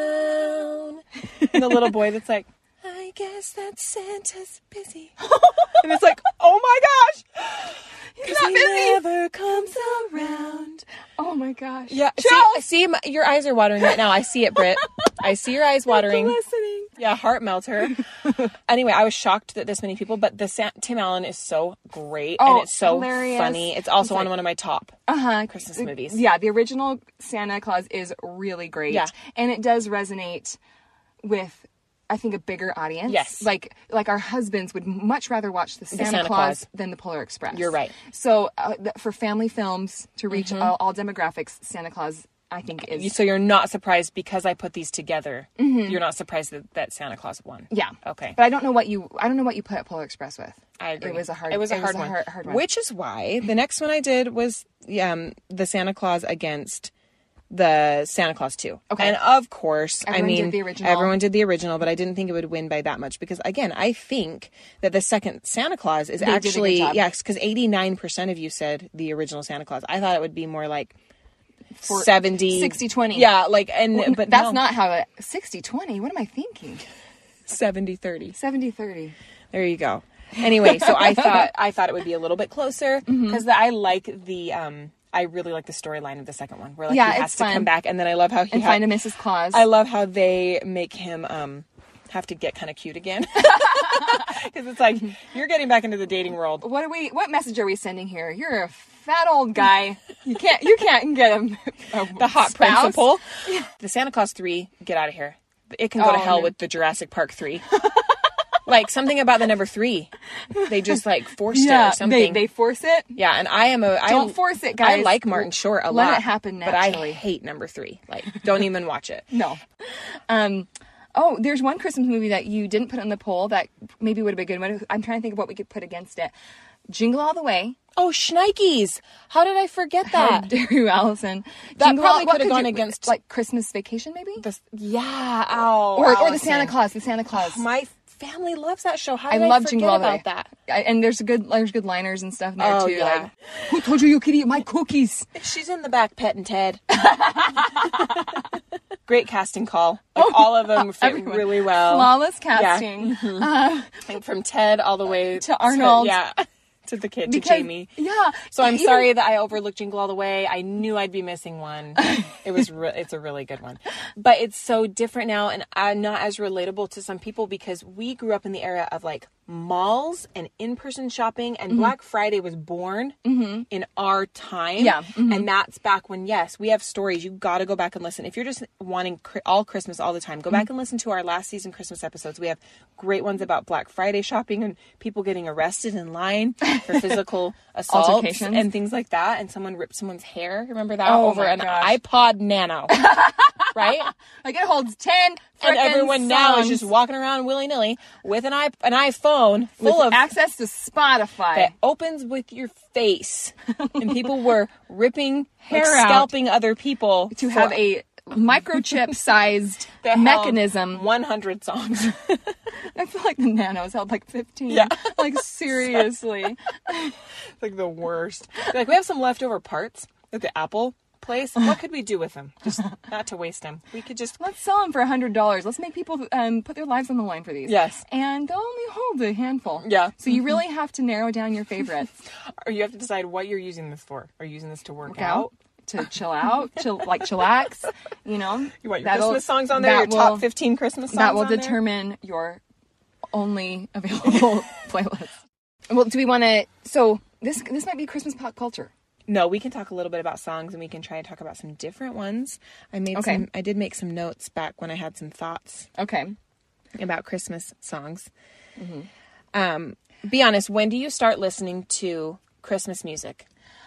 town. And the little boy that's like, I guess that Santa's busy. And it's like, oh my gosh. He's 'Cause not he busy. never comes around. Oh my gosh. Yeah. See, I see my, your eyes are watering right now. I see it, Britt. I see your eyes watering. Listening. Yeah, heart melter. Anyway, I was shocked that this many people, but the Sa- Tim Allen is so great Oh, and it's so hilarious. funny. It's also It's on like- one of my top Uh-huh. Christmas movies. Yeah, the original Santa Claus is really great. Yeah. And it does resonate with, I think, a bigger audience. Yes. Like like our husbands would much rather watch the Santa, Santa Claus, Claus. than the Polar Express. You're right. So uh, th- for family films to reach Mm-hmm. all, all demographics, Santa Claus, I think, is... So you're not surprised because I put these together. You're not surprised that, that Santa Claus won. Yeah. Okay. But I don't know what you I don't know what you put Polar Express with. I agree. It was a hard It was a hard a one. hard, hard one. Which is why the next one I did was um, the Santa Claus against the Santa Claus two. Okay. And of course, Everyone I mean, did the original. everyone did the original, but I didn't think it would win by that much because, again, I think that the second Santa Claus is They did a good actually, job. yes, because eighty-nine percent of you said the original Santa Claus. I thought it would be more like For seventy sixty twenty. Yeah, like, and, Well, but that's no. not how it... sixty twenty? What am I thinking? seventy thirty. seventy thirty. There you go. Anyway, so I thought I thought it would be a little bit closer because Mm-hmm. I like the um I really like the storyline of the second one where like Yeah, he has it's to fun. come back and then I love how he And ha- find a Missus Claus. I love how they make him um have to get kind of cute again because it's like you're getting back into the dating world. What are we? What message are we sending here? You're a fat old guy. You can't. You can't get a, a The hot spouse. principal. The Santa Claus three, get out of here. It can go Oh, to hell no. with the Jurassic Park three. Like something about the number three, they just like forced it Yeah, or something. they they force it. Yeah, and I am a. I Don't am- force it, guys. I like Martin Short a Let lot. it happen But naturally. I hate number three. Like, don't even watch it. No. Um. Oh, there's one Christmas movie that you didn't put on the poll that maybe would have been good. I'm trying to think of what we could put against it. Jingle All the Way. Oh, Schnikes! How did I forget How that? dare you, Allison? That Jingle probably All- what could have could gone you- against- like Christmas Vacation, maybe, The- yeah. Ow. or or the Allison. Santa Claus. The Santa Claus. My family loves that show. How I did I, love forget Jingle All the about Way. that? I, and there's good there's good liners and stuff in there Oh, too. yeah. Like, who told you you could eat my cookies? She's in the back petting Ted. Great casting call. Like, all of them fit everyone. really well. Flawless casting. Yeah. Like, from Ted all the way To Arnold. yeah. To the kid, Because- to Jamie. Yeah. So I'm Even- sorry that I overlooked Jingle All the Way. I knew I'd be missing one. It was re- it's a really good one. But it's so different now, and I'm not as relatable to some people because we grew up in the era of like malls and in-person shopping, and mm-hmm. Black Friday was born mm-hmm. in our time. Yeah. Mm-hmm. And that's back when, yes, we have stories. You got to go back and listen. If you're just wanting cri- all Christmas all the time, go mm-hmm. back and listen to our last season Christmas episodes. We have great ones about Black Friday shopping and people getting arrested in line for physical assaults and things like that. And someone ripped someone's hair. Remember that? Oh, over my an gosh. iPod Nano. Right? Like it holds ten And everyone songs. now is just walking around willy-nilly with an, iP- an iPhone full with of access to Spotify. that opens with your face. And people were ripping, Hair like, out. scalping other people to for- have a microchip-sized that held mechanism. one hundred songs. I feel like the Nanos held like fifteen. Yeah. Like seriously. It's like the worst. Like, we have some leftover parts at the Apple place. What could we do with them? Just not to waste them. We could just... Let's sell them for a hundred dollars. Let's make people um, put their lives on the line for these. Yes. And they'll only hold a handful. Yeah. So you really have to narrow down your favorites. Or you have to decide what you're using this for. Are you using this to work, Work out? out, to chill out, chill like chillax. You know. You want your That'll- Christmas songs on there? Your that top will- fifteen Christmas songs That will on there? determine your only available playlist. Well, do we want to? So this this might be Christmas pop culture. No, we can talk a little bit about songs, and we can try and talk about some different ones. I made Okay. some. I did make some notes back when I had some thoughts Okay. about Christmas songs. Mm-hmm. Um, be honest. When do you start listening to Christmas music?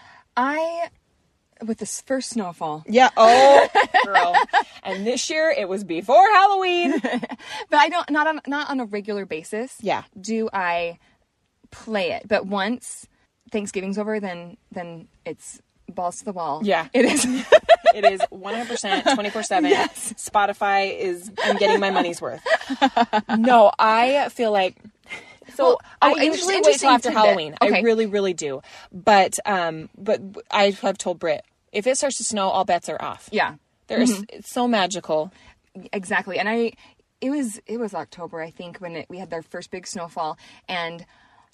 I, with this first snowfall, Yeah. Oh, girl. And this year it was before Halloween. but I don't not on not on a regular basis. Yeah. Do I play it? But once Thanksgiving's over, then then it's balls to the wall. Yeah. It is. It is one hundred percent twenty-four seven. Yes. Spotify is, I'm getting my money's worth. No, I feel like, so Well, I oh, usually interesting wait till after tidbit. Halloween. Okay. I really, really do. But, um, but I have told Britt, if it starts to snow, all bets are off. Yeah. There's, Mm-hmm. it's so magical. Exactly. And I, it was, it was October, I think, when it, we had our first big snowfall, and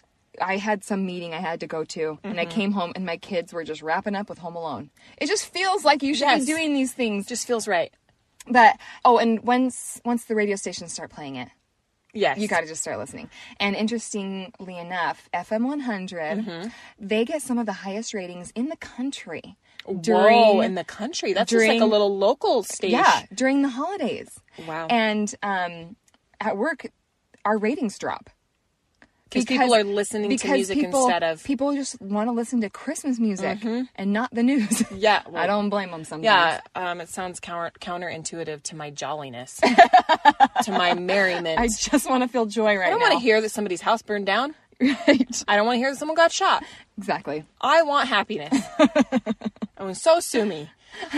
I had some meeting I had to go to, mm-hmm. and I came home and my kids were just wrapping up with Home Alone. It just feels like you should Yes. be doing these things. Just feels right. But, oh, and once, once the radio stations start playing it, Yes. you got to just start listening. And interestingly enough, F M one hundred, Mm-hmm. they get some of the highest ratings in the country. Whoa, in the country. That's just like during- a little local station. Yeah, during the holidays. Wow. And um, at work, our ratings drop. Because people are listening to because music people, instead of... people just want to listen to Christmas music and not the news. Yeah. well, I don't blame them sometimes. Yeah, um, it sounds counter counterintuitive to my jolliness, to my merriment. I just want to feel joy right I don't now. want to hear that somebody's house burned down. Right. I don't want to hear that someone got shot. Exactly. I want happiness. I mean, so sue me.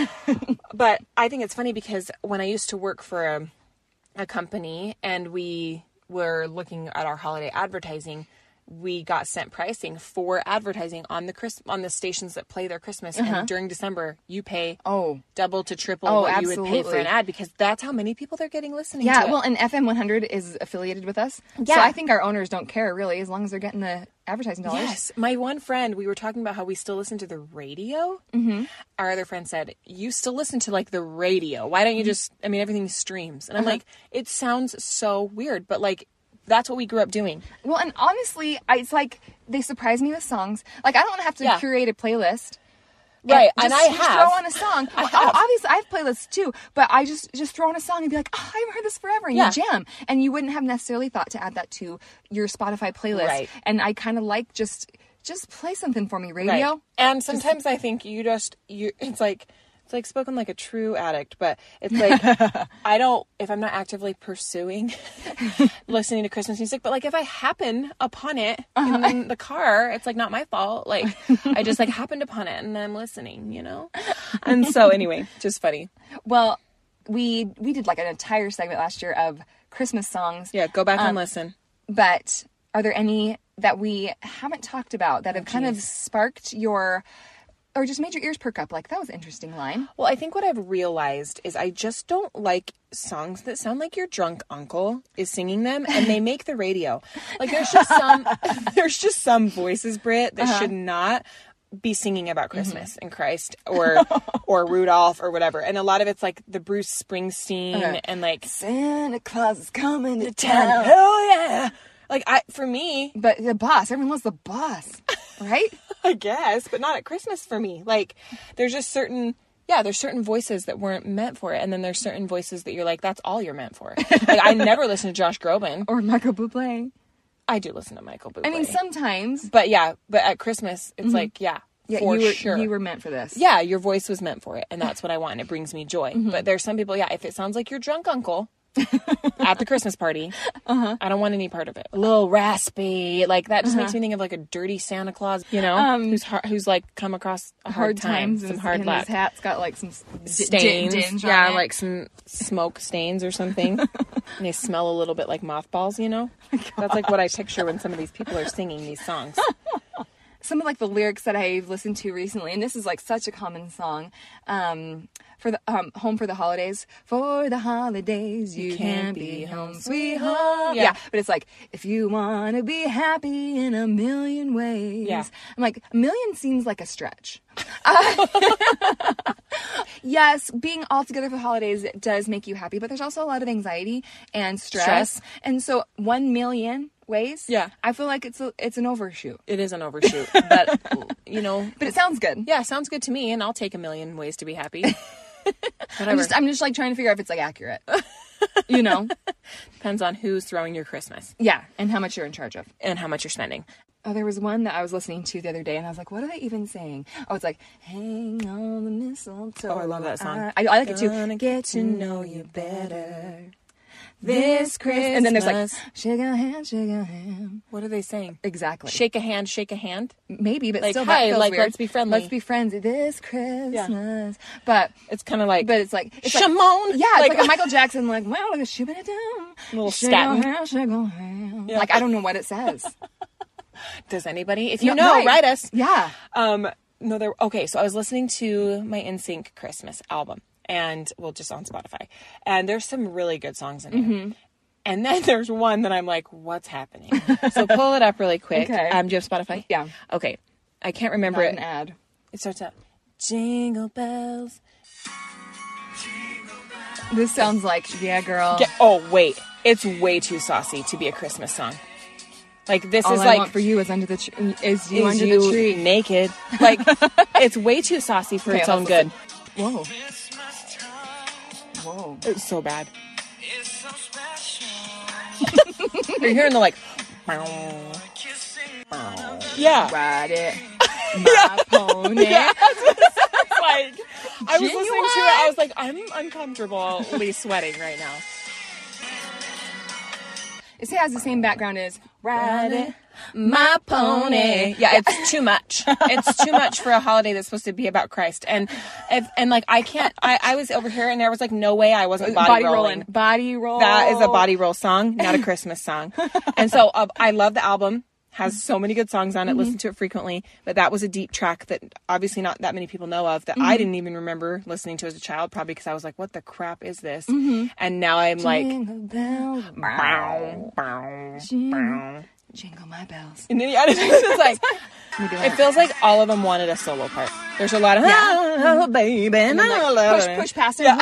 But I think it's funny because when I used to work for a, a company and we were looking at our holiday advertising, we got sent pricing for advertising on the Chris on the stations that play their Christmas. And during December, you pay Oh. double to triple Oh, what you would pay for absolutely. an ad because that's how many people they're getting listening Yeah, to it. well, and F M one hundred is affiliated with us. Yeah. So I think our owners don't care, really, as long as they're getting the advertising dollars. Yes. My one friend, we were talking about how we still listen to the radio. Mm-hmm. Our other friend said, you still listen to like the radio. Why don't you just, I mean, everything streams. And I'm Uh-huh. like, it sounds so weird, but like, that's what we grew up doing. Well, and honestly, I, it's like they surprise me with songs. Like, I don't have to Yeah. curate a playlist. Right. just, And I just have. throw on a song. I Well, have. Obviously, I have playlists too, but I just just throw on a song and be like, oh, I haven't heard this forever, and Yeah. you jam. And you wouldn't have necessarily thought to add that to your Spotify playlist. Right. And I kind of like just just play something for me, radio. Right. And sometimes I think you just, you, it's like, it's like spoken like a true addict, but it's like, I don't, if I'm not actively pursuing listening to Christmas music, but like if I happen upon it in the car, it's like not my fault. Like I just like happened upon it and I'm listening, you know? And so anyway, just funny. Well, we we did like an entire segment last year of Christmas songs. Yeah, go back Um, and listen. But are there any that we haven't talked about that have kind of sparked your, or just made your ears perk up? Like, that was an interesting line. Well, I think what I've realized is I just don't like songs that sound like your drunk uncle is singing them and they make the radio. Like, there's just some, there's just some voices, Britt, that uh-huh. should not be singing about Christmas mm-hmm. and Christ or or Rudolph or whatever. And a lot of it's like the Bruce Springsteen okay. and like Santa Claus is coming to town. Hell yeah. Like I for me, but the boss, everyone loves the boss, right? I guess, but not at Christmas for me. Like there's just certain yeah, there's certain voices that weren't meant for it, and then there's certain voices that you're like, that's all you're meant for. Like I never listen to Josh Groban or Michael Bublé. I do listen to Michael Bublé. I mean, sometimes. But yeah, but at Christmas, it's mm-hmm. like, yeah, yeah for you were, sure. you were meant for this. Yeah, your voice was meant for it, and that's what I want, and it brings me joy. Mm-hmm. But there's some people, yeah, if it sounds like your drunk uncle at the Christmas party, uh-huh. I don't want any part of it. A little raspy, like that just uh-huh. makes me think of like a dirty Santa Claus, you know, um, who's hard, who's like come across a hard, hard time, times, some hard and luck. His hat's got like some stains, d- d- yeah, on like some smoke stains or something. And they smell a little bit like mothballs, you know. Oh that's like what I picture when some of these people are singing these songs. Some of like the lyrics that I've listened to recently, and this is like such a common song, um, for the um, home for the holidays. For the holidays, you, you can't be home, sweet home. Yeah. yeah, but it's like if you want to be happy in a million ways. Yeah, I'm like a million seems like a stretch. Uh, yes, being all together for the holidays does make you happy, but there's also a lot of anxiety and stress, stress. and so one million. ways. Yeah. I feel like it's a, it's an overshoot. It is an overshoot. But, you know. But it sounds good. Yeah, it sounds good to me, and I'll take a million ways to be happy. I'm just, I'm just like trying to figure out if it's like accurate. You know? Depends on who's throwing your Christmas. Yeah, and how much you're in charge of. And how much you're spending. Oh, there was one that I was listening to the other day, and I was like, what are they even saying? Oh, it's like, hang on the mistletoe. Oh, I love that song. I, I like it too. Gonna get to know you better. This Christmas. And then there's like, shake a hand, shake a hand. What are they saying? Exactly. Shake a hand, shake a hand? Maybe, but like, still hi, that feels like, weird. let's be friendly. Let's be friends this Christmas. Yeah. But it's kind of like, but it's like, it's Shimon. Like, yeah, like, it's like a Michael Jackson, like, well, like a shipping it down. A little shake statin. A hand, shake a hand. Yeah. Like, I don't know what it says. Does anybody? If you no, know, right. write us. Yeah. Um, no, there, okay, so I was listening to my N Sync Christmas album, and, well, just on Spotify, and there's some really good songs in there. Mm-hmm. And then there's one that I'm like, what's happening? So pull it up really quick. Okay. Um, do you have Spotify? Yeah. Okay. I can't remember Not it. an ad. It starts out, Jingle bells. This sounds like, yeah, girl. Get, oh, wait. It's way too saucy to be a Christmas song. Like, this All is I like... want for you is under the tr- is you is under you the tree. naked. Like, it's way too saucy for Okay, its own listen. good. Whoa. Whoa. It's so bad. You're hearing the like, yeah, ride it, my pony. Yeah, that's what it sounds like. I was listening to it. I was like, I'm uncomfortably sweating right now. It has the same background as ride it, my pony. Yeah, it's too much. It's too much for a holiday that's supposed to be about Christ. And if, and like I can't. I, I was over here and there was like no way I wasn't body, body rolling. rolling. Body roll. That is a body roll song, not a Christmas song. And so uh, I love the album. Has so many good songs on it. Mm-hmm. Listen to it frequently. But that was a deep track that obviously not that many people know of. That mm-hmm. I didn't even remember listening to as a child. Probably because I was like, "What the crap is this?" Mm-hmm. And now I'm like, jingle bells, bow, bow, jingle, bow. jingle my bells. And then yeah, it's like it feels like all of them wanted a solo part. There's a lot of yeah. oh baby, and then, like, push push past it. Yeah.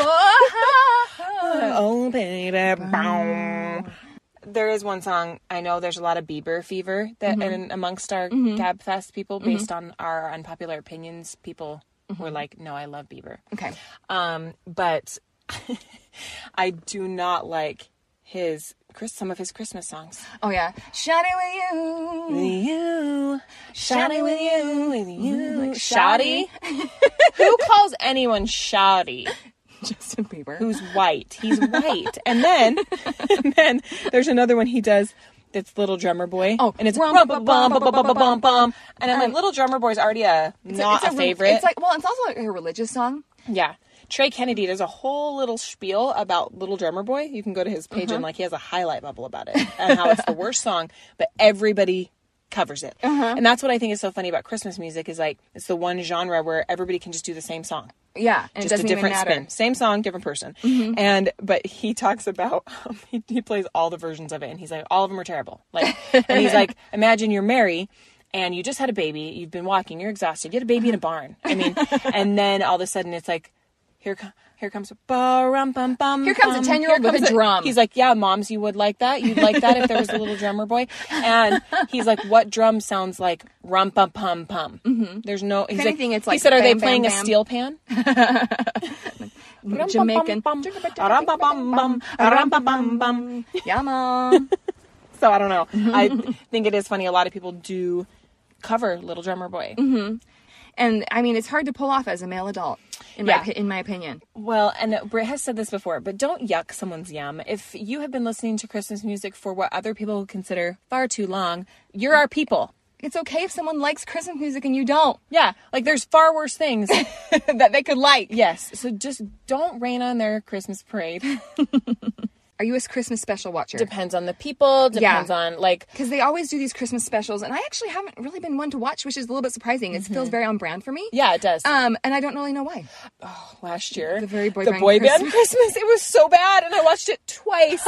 Oh baby, bow. There is one song, I know there's a lot of Bieber fever that mm-hmm. and amongst our mm-hmm. Gab Fest people, based mm-hmm. on our unpopular opinions, people mm-hmm. were like, no, I love Bieber. Okay. Um, but I do not like his, Chris, some of his Christmas songs. Oh, yeah. Shawty with you. With you. Shawty with you. With you. Like, shawty? Who calls anyone shawty? Justin Bieber. Who's white. He's white. And then, and then there's another one he does that's Little Drummer Boy. Oh, and it's rum, rum, bum, bum, bum, bum, bum, bum, bum, bum. And I'm um, like, Little Drummer Boy's already a, not it's a, a favorite. It's like, well, it's also like a religious song. Yeah. Trey Kennedy does a whole little spiel about Little Drummer Boy. You can go to his page uh-huh. and like he has a highlight bubble about it and how it's the worst song, but everybody covers it. Uh-huh. And that's what I think is so funny about Christmas music is like it's the one genre where everybody can just do the same song. Yeah, and just it doesn't a different even matter. spin. Same song, different person. Mm-hmm. And but he talks about um, he, he plays all the versions of it, and he's like, all of them are terrible. Like, and he's like, imagine you're Mary, and you just had a baby, you've been walking, you're exhausted, you had a baby in a barn. I mean, and then all of a sudden it's like, here comes. Here comes a ba-rum, bum, bum, Here comes a ten-year-old with a drum. He's like, yeah, moms, you would like that. You'd like that if there was a little drummer boy. And he's like, what drum sounds like rum, pum, pum, pum? Mm-hmm. There's no... He's if like, anything, it's like... He said, are bam, they bam, playing bam. a steel pan? Jamaican. Yeah, Mom. So I don't know. I think it is funny. A lot of people do cover Little Drummer Boy. Mm-hmm. And, I mean, it's hard to pull off as a male adult, in, yeah. my, in my opinion. Well, and Britt has said this before, but don't yuck someone's yum. If you have been listening to Christmas music for what other people would consider far too long, you're our people. It's okay if someone likes Christmas music and you don't. Yeah, like there's far worse things that they could like. Yes, so just don't rain on their Christmas parade. Are you a Christmas special watcher? Depends on the people. Depends yeah. on, like... Because they always do these Christmas specials, and I actually haven't really been one to watch, which is a little bit surprising. It mm-hmm. feels very on brand for me. Yeah, it does. Um, and I don't really know why. Oh, last year. The very boy the band boy Christmas. band Christmas. It was so bad, and I watched it twice.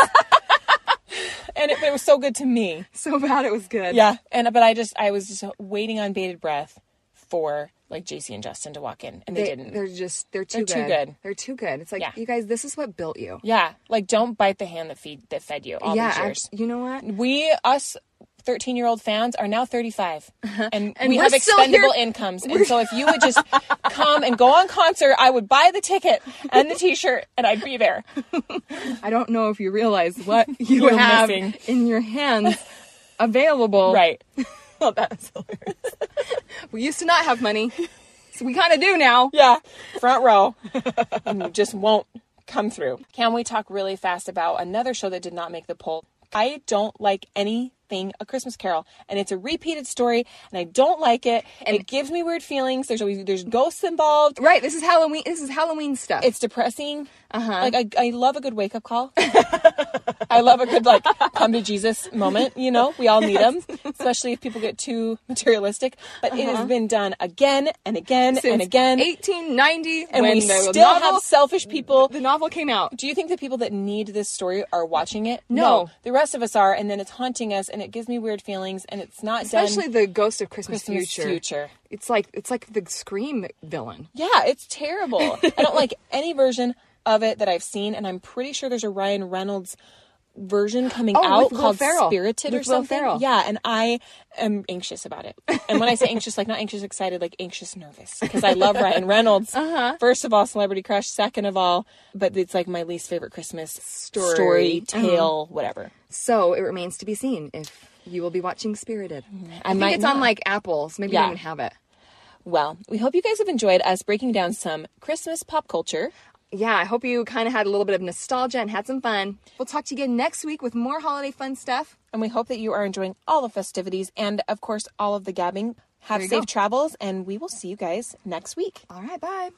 And it, it was so good to me. So bad it was good. Yeah, and but I just, I was just waiting on bated breath for... like J C and Justin to walk in, and they, they didn't. They're just, they're too they're good. too good. They're too good. It's like, yeah. you guys, this is what built you. Yeah. Like, don't bite the hand that feed that fed you all yeah, these years. I, you know what? We, us thirteen-year-old fans are now thirty-five. And, and we have expendable here. incomes. And so if you would just come and go on concert, I would buy the ticket and the t-shirt, and I'd be there. I don't know if you realize what you You're have missing. in your hands available. Right. Well, that's hilarious. We used to not have money. So we kind of do now. Yeah. Front row. And you just won't come through. Can we talk really fast about another show that did not make the poll? I don't like anything A Christmas Carol, and it's a repeated story, and I don't like it, and it gives me weird feelings. There's always there's ghosts involved. Right. This is Halloween. This is Halloween stuff. It's depressing. Uh-huh. Like I, I love a good wake up call. I love a good like come to Jesus moment. You know, we all need them, especially if people get too materialistic. But uh-huh. it has been done again and again Since and again. eighteen ninety, and when we the still novel, have selfish people. The novel came out. Do you think the people that need this story are watching it? No. no. The rest of us are, and then it's haunting us, and it gives me weird feelings, and it's not especially done. the Ghost of Christmas, Christmas Future. Future. It's like it's like the Scream villain. Yeah, it's terrible. I don't like any version of it that I've seen, and I'm pretty sure there's a Ryan Reynolds version coming oh, out with called Ferrell. Spirited with or something. Will Ferrell. Yeah, and I am anxious about it. And when I say anxious, like not anxious excited, like anxious nervous, because I love Ryan Reynolds. Uh-huh. First of all, celebrity crush. Second of all, but it's like my least favorite Christmas story, story tale, uh-huh. whatever. So it remains to be seen if you will be watching Spirited. I, I might think it's not. on like Apple, so maybe Yeah. you don't even have it. Well, we hope you guys have enjoyed us breaking down some Christmas pop culture. Yeah, I hope you kind of had a little bit of nostalgia and had some fun. We'll talk to you again next week with more holiday fun stuff. And we hope that you are enjoying all the festivities and, of course, all of the gabbing. Have There you safe go. travels, and we will see you guys next week. All right, bye.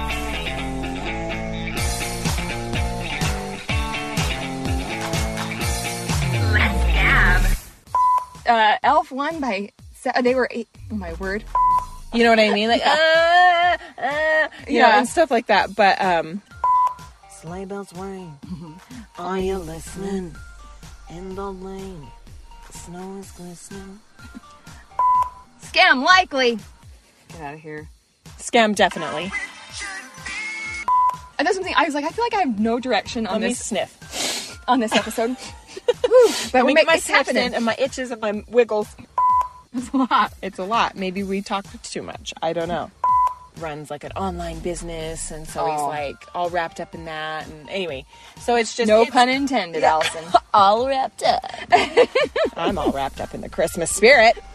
Let's gab. Uh, Elf won by... Se- they were eight... Oh, my word. You know what I mean? Like, uh, uh, you Yeah. know, and stuff like that. But, um... Sleigh bells ring. Are you listening? In the lane. Snow is glistening. Scam likely. Get out of here. Scam, definitely. And that's something I was like, I feel like I have no direction on Let me this sniff. on this episode. Woo, but Let we me make get my it's sniffs happening. in and my itches and my wiggles. It's a lot. It's a lot. Maybe we talked too much. I don't know. Runs like an online business, and so he's Oh. like all wrapped up in that. And anyway, so it's just No it's pun intended, Allison. all wrapped up. I'm all wrapped up in the Christmas spirit.